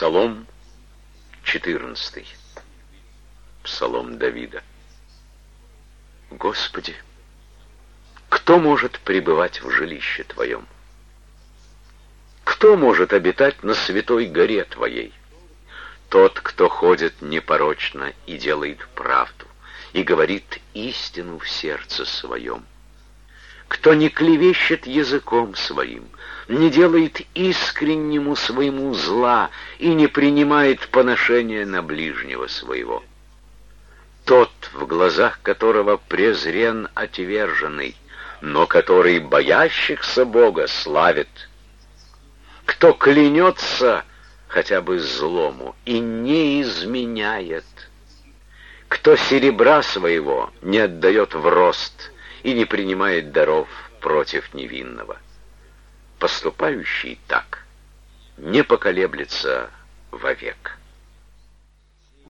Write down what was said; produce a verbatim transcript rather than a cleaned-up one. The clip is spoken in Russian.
Псалом четырнадцатый. Псалом Давида. Господи, кто может пребывать в жилище Твоем? Кто может обитать на святой горе Твоей? Тот, кто ходит непорочно и делает правду, и говорит истину в сердце своем. Кто не клевещет языком своим, не делает искреннему своему зла и не принимает поношения на ближнего своего. Тот, в глазах которого презрен отверженный, но который боящихся Бога славит. Кто клянется хотя бы злому и не изменяет. Кто серебра своего не отдает в рост и не принимает даров против невинного. Поступающий так не поколеблется вовек.